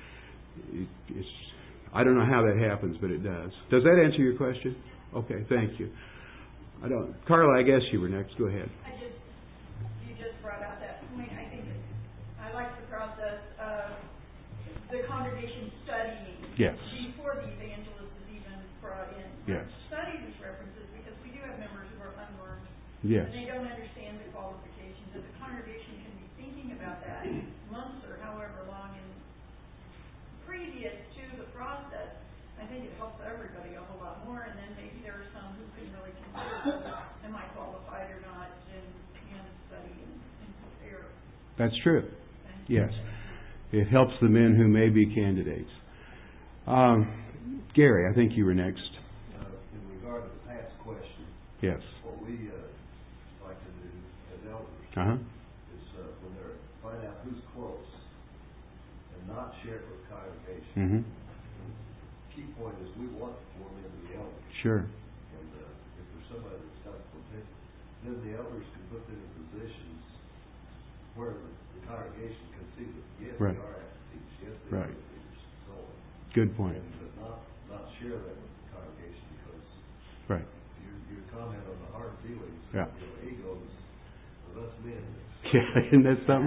I don't know how that happens, but it does. Does that answer your question? Okay, thank you. Carla, I guess you were next. Go ahead. You just brought out that point. I think I like the process of the congregation studying before the evangelist is even brought in. Yes. Study these references because we do have members who are unlearned. Yes. And they don't understand the qualifications. And the congregation can be thinking about that months or however long in previous to the process. I think it helps everybody a whole lot more, and then maybe there are some who can really consider am I qualified or not, and can study and prepare. That's true. Yes. It helps the men who may be candidates. Gary, I think you were next. In regard to the past question, yes. What we like to do as elders is when they're find out who's close and not share it with the congregation. Key point is we want to form into the elders. Sure. And if there's somebody that's got potential, then the elders can put them in positions where the congregation can see that yes, they are active teachers, yes, they are leaders, so on. Good point. But not share that with the congregation because your comment on the hard feelings, your egos, well, that's men. Yeah, isn't that something?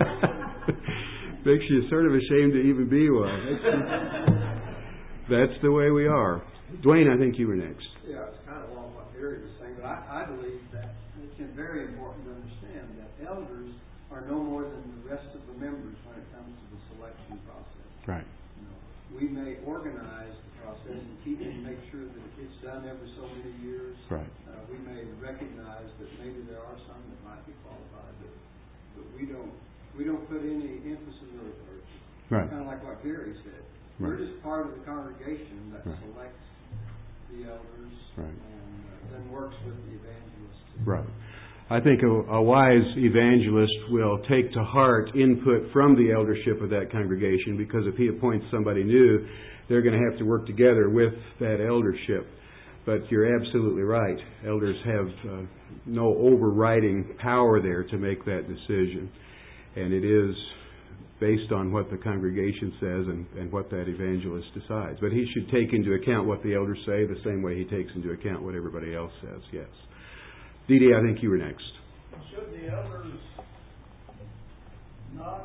Makes you sort of ashamed to even be one. That's the way we are. Dwayne, I think you were next. Yeah, it's kind of along what Gary was saying, but I believe that it's very important to understand that elders are no more than the rest of the members when it comes to the selection process. Right. We may organize the process and make sure that it gets done every so many years. Right. We may recognize that maybe there are some that might be qualified, but we don't put any emphasis or right. Kind of like what Gary said. We're just part of the congregation that selects the elders and then works with the evangelist. Right. I think a wise evangelist will take to heart input from the eldership of that congregation, because if he appoints somebody new, they're going to have to work together with that eldership. But you're absolutely right. Elders have no overriding power there to make that decision. And it is based on what the congregation says and what that evangelist decides. But he should take into account what the elders say the same way he takes into account what everybody else says, yes. Dee Dee, I think you were next. Should the elders not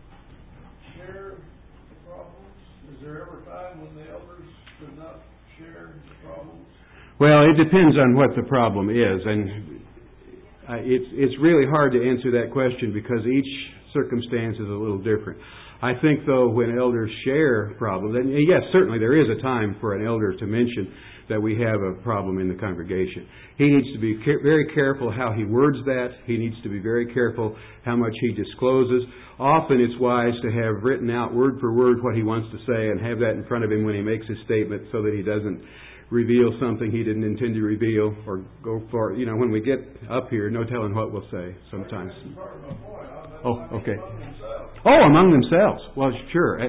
share the problems? Is there ever a time when the elders should not share the problems? Well, it depends on what the problem is. And it's really hard to answer that question because each circumstance is a little different. I think, though, when elders share problems, and yes, certainly there is a time for an elder to mention that we have a problem in the congregation. He needs to be very careful how he words that. He needs to be very careful how much he discloses. Often it's wise to have written out word for word what he wants to say and have that in front of him when he makes his statement so that he doesn't reveal something he didn't intend to reveal or go for, when we get up here, no telling what we'll say sometimes. Oh, okay. Among themselves. Well, sure.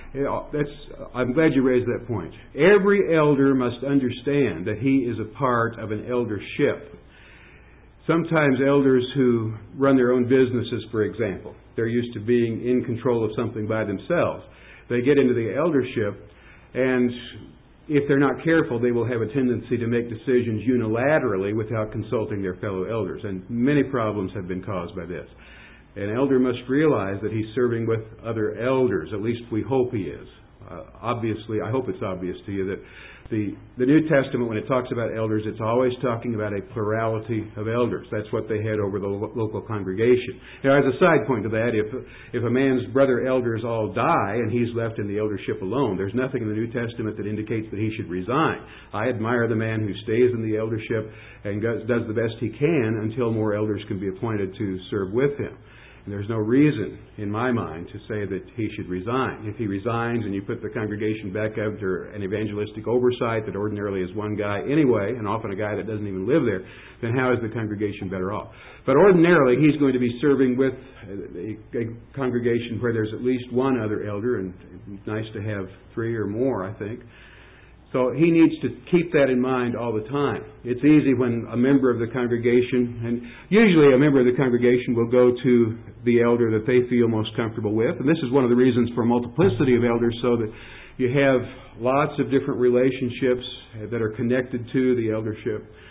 I'm glad you raised that point. Every elder must understand that he is a part of an eldership. Sometimes elders who run their own businesses, for example, they're used to being in control of something by themselves. They get into the eldership, and if they're not careful, they will have a tendency to make decisions unilaterally without consulting their fellow elders. And many problems have been caused by this. An elder must realize that he's serving with other elders. At least we hope he is. Obviously, I hope it's obvious to you that the New Testament, when it talks about elders, it's always talking about a plurality of elders. That's what they had over the local congregation. Now, as a side point to that, if a man's brother elders all die and he's left in the eldership alone, there's nothing in the New Testament that indicates that he should resign. I admire the man who stays in the eldership and does the best he can until more elders can be appointed to serve with him. And there's no reason, in my mind, to say that he should resign. If he resigns and you put the congregation back under an evangelistic oversight that ordinarily is one guy anyway, and often a guy that doesn't even live there, then how is the congregation better off? But ordinarily, he's going to be serving with a congregation where there's at least one other elder, and it's nice to have 3 or more, I think. So he needs to keep that in mind all the time. It's easy when a member of the congregation, and usually a member of the congregation will go to the elder that they feel most comfortable with. And this is one of the reasons for multiplicity of elders, so that you have lots of different relationships that are connected to the eldership.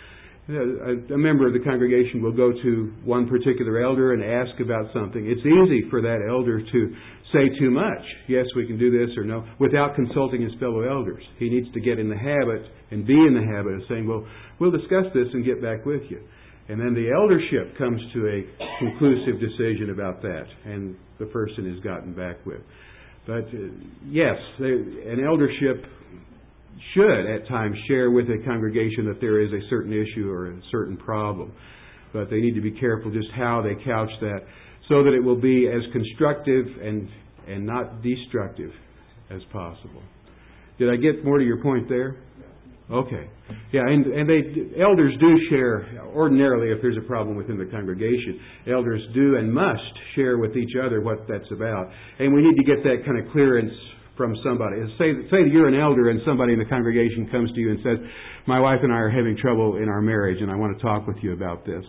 A member of the congregation will go to one particular elder and ask about something. It's easy for that elder to say too much. Yes, we can do this or no, without consulting his fellow elders. He needs to get in the habit and be in the habit of saying, well, we'll discuss this and get back with you. And then the eldership comes to a conclusive decision about that, and the person is gotten back with. But yes, an eldership should at times share with a congregation that there is a certain issue or a certain problem. But they need to be careful just how they couch that so that it will be as constructive and not destructive as possible. Did I get more to your point there? Okay. Yeah, and elders do share ordinarily if there's a problem within the congregation. Elders do and must share with each other what that's about. And we need to get that kind of clearance from somebody. Say that you're an elder and somebody in the congregation comes to you and says, my wife and I are having trouble in our marriage and I want to talk with you about this.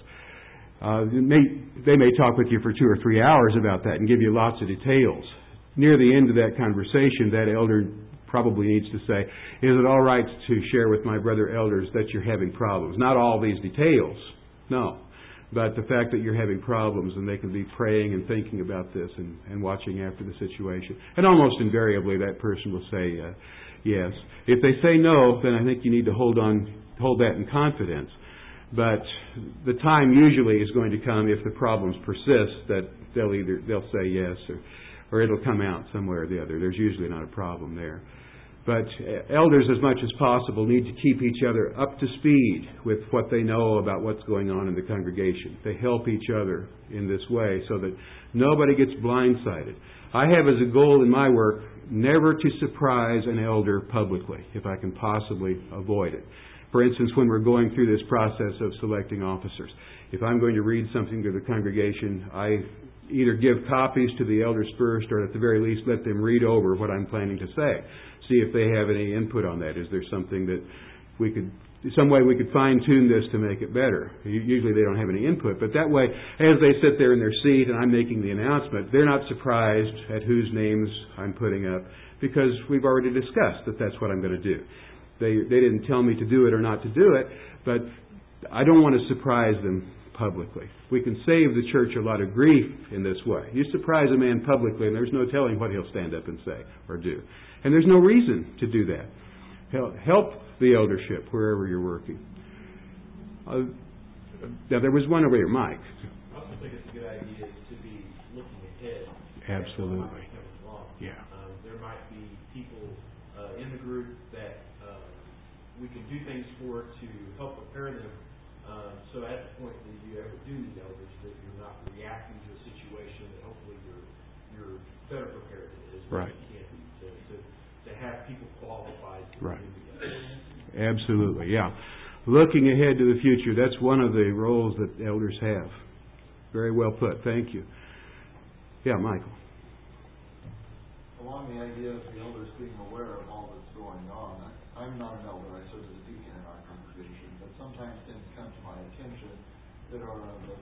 They may talk with you for 2 or 3 hours about that and give you lots of details. Near the end of that conversation, that elder probably needs to say, is it all right to share with my brother elders that you're having problems? Not all these details, no. But the fact that you're having problems and they can be praying and thinking about this and watching after the situation. And almost invariably that person will say yes. If they say no, then I think you need to hold that in confidence. But the time usually is going to come if the problems persist that they'll say yes or it'll come out somewhere or the other. There's usually not a problem there. But elders, as much as possible, need to keep each other up to speed with what they know about what's going on in the congregation. They help each other in this way so that nobody gets blindsided. I have as a goal in my work never to surprise an elder publicly, if I can possibly avoid it. For instance, when we're going through this process of selecting officers, if I'm going to read something to the congregation, I either give copies to the elders first or at the very least let them read over what I'm planning to say. See if they have any input on that. Is there something that some way we could fine-tune this to make it better? Usually they don't have any input, but that way, as they sit there in their seat and I'm making the announcement, they're not surprised at whose names I'm putting up because we've already discussed that that's what I'm going to do. They didn't tell me to do it or not to do it, but I don't want to surprise them publicly. We can save the church a lot of grief in this way. You surprise a man publicly and there's no telling what he'll stand up and say or do. And there's no reason to do that. Help the eldership wherever you're working. Now there was one over here, Mike. I also think it's a good idea to be looking ahead. Absolutely. Yeah. There might be people in the group that we can do things for to help prepare them. So at the point that you ever do need elders, that you're not reacting to a situation, that hopefully you're better prepared as right. You can be to have people qualified to right. do together. Absolutely, yeah. Looking ahead to the future, that's one of the roles that elders have. Very well put. Thank you. Yeah, Michael. Along the idea of the elders being aware of all that's going on, I'm not an elder, I serve as a deacon in our congregation, but sometimes things come to my attention that are of a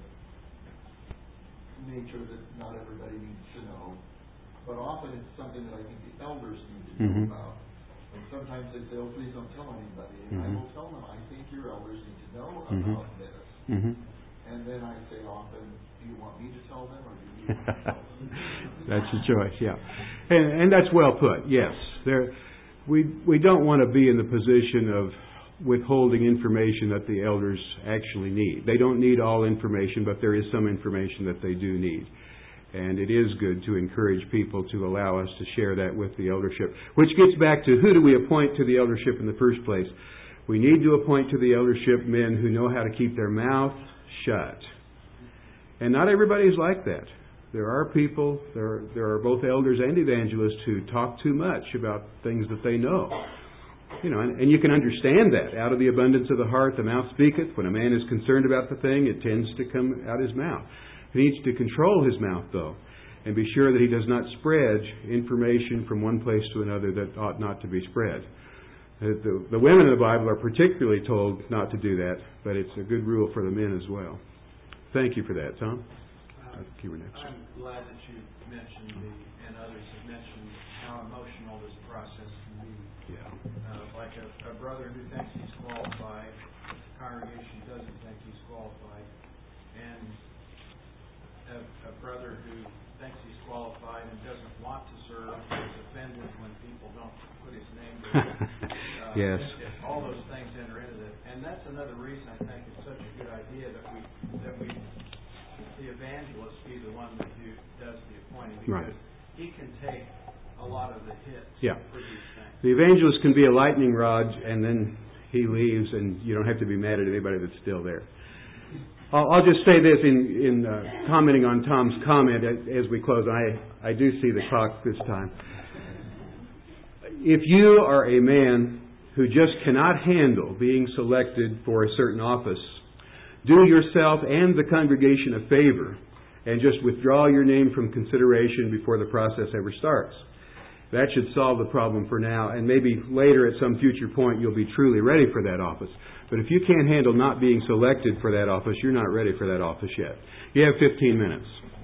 nature that not everybody needs to know. But often it's something that I think the elders need to know about. And sometimes they say, oh, please don't tell anybody. And I will tell them, I think your elders need to know about this. And then I say often, do you want me to tell them or do you want to tell them? That's the choice, yeah. And that's well put, yes. We don't want to be in the position of withholding information that the elders actually need. They don't need all information, but there is some information that they do need. And it is good to encourage people to allow us to share that with the eldership. Which gets back to who do we appoint to the eldership in the first place? We need to appoint to the eldership men who know how to keep their mouth shut. And not everybody is like that. There are people, there are both elders and evangelists who talk too much about things that they know. You know, and you can understand that. Out of the abundance of the heart, the mouth speaketh. When a man is concerned about the thing, it tends to come out his mouth. He needs to control his mouth, though, and be sure that he does not spread information from one place to another that ought not to be spread. The women in the Bible are particularly told not to do that, but it's a good rule for the men as well. Thank you for that, Tom. You were next. I'm glad that you mentioned and others have mentioned how emotional this process can be. Yeah. like a brother who thinks he's qualified, the congregation doesn't think he's qualified, and a brother who thinks he's qualified and doesn't want to serve is offended when people don't put his name down. Yes. All those things enter into it, and that's another reason I think it's such a good idea that the evangelist be the one that does the appointing, because he can take a lot of the hits for these things. The evangelist can be a lightning rod, and then he leaves, and you don't have to be mad at anybody that's still there. I'll just say this in commenting on Tom's comment as we close. I do see the clock this time. If you are a man who just cannot handle being selected for a certain office, do yourself and the congregation a favor and just withdraw your name from consideration before the process ever starts. That should solve the problem for now, and maybe later at some future point you'll be truly ready for that office. But if you can't handle not being selected for that office, you're not ready for that office yet. You have 15 minutes.